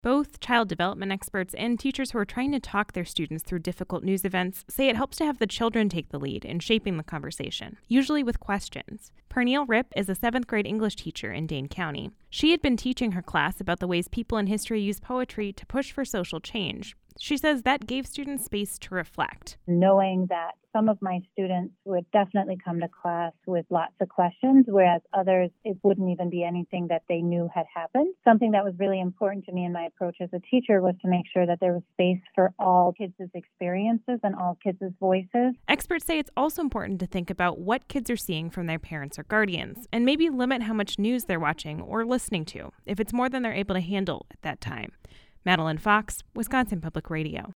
Both child development experts and teachers who are trying to talk their students through difficult news events say it helps to have the children take the lead in shaping the conversation, usually with questions. Pernille Ripp is a 7th grade English teacher in Dane County. She had been teaching her class about the ways people in history use poetry to push for social change. She says that gave students space to reflect. Knowing that some of my students would definitely come to class with lots of questions, whereas others, it wouldn't even be anything that they knew had happened. Something that was really important to me in my approach as a teacher was to make sure that there was space for all kids' experiences and all kids' voices. Experts say it's also important to think about what kids are seeing from their parents or guardians, and maybe limit how much news they're watching or listening to, if it's more than they're able to handle at that time. Madeline Fox, Wisconsin Public Radio.